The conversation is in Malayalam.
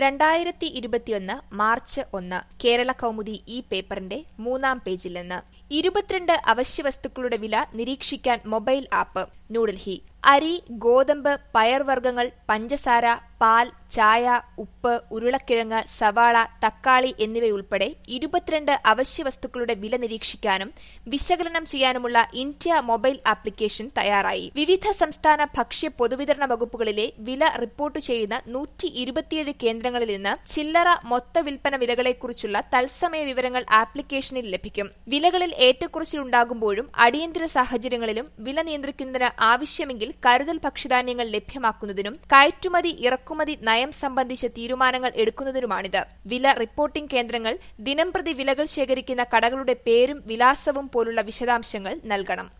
2021 മാർച്ച് 1 കേരള കൗമുദി ഈ പേപ്പറിന്റെ 3-ാം പേജിൽ നിന്ന് 22 അവശ്യവസ്തുക്കളുടെ വില നിരീക്ഷിക്കാൻ മൊബൈൽ ആപ്പ്. ന്യൂഡൽഹി. അരി, ഗോതമ്പ്, പയർവർഗ്ഗങ്ങൾ, പഞ്ചസാര, പാൽ, ചായ, ഉപ്പ്, ഉരുളക്കിഴങ്ങ്, സവാള, തക്കാളി എന്നിവയുൾപ്പെടെ 22 അവശ്യവസ്തുക്കളുടെ വില നിരീക്ഷിക്കാനും വിശകലനം ചെയ്യാനുമുള്ള ഇന്ത്യ മൊബൈൽ ആപ്ലിക്കേഷൻ തയ്യാറായി. വിവിധ സംസ്ഥാന ഭക്ഷ്യ പൊതുവിതരണ വകുപ്പുകളിലെ വില റിപ്പോർട്ട് ചെയ്യുന്ന 127 കേന്ദ്രങ്ങളിൽ നിന്ന് ചില്ലറ മൊത്ത വിൽപ്പന വിലകളെക്കുറിച്ചുള്ള തത്സമയ വിവരങ്ങൾ ആപ്ലിക്കേഷനിൽ ലഭിക്കും. വിലകളിൽ ഏറ്റക്കുറച്ചിലുണ്ടാകുമ്പോഴും അടിയന്തര സാഹചര്യങ്ങളിലും വില നിയന്ത്രിക്കുന്നതിന് ആവശ്യമെങ്കിൽ കരുതൽ ഭക്ഷ്യധാന്യങ്ങൾ ലഭ്യമാക്കുന്നതിനും കയറ്റുമതി ഇറക്കുമതി നയം സംബന്ധിച്ച തീരുമാനങ്ങൾ എടുക്കുന്നതിനുമാണിത്. വില റിപ്പോർട്ടിംഗ് കേന്ദ്രങ്ങൾ ദിനംപ്രതി വിലകൾ ശേഖരിക്കുന്ന കടകളുടെ പേരും വിലാസവും പോലുള്ള വിശദാംശങ്ങൾ നൽകണം.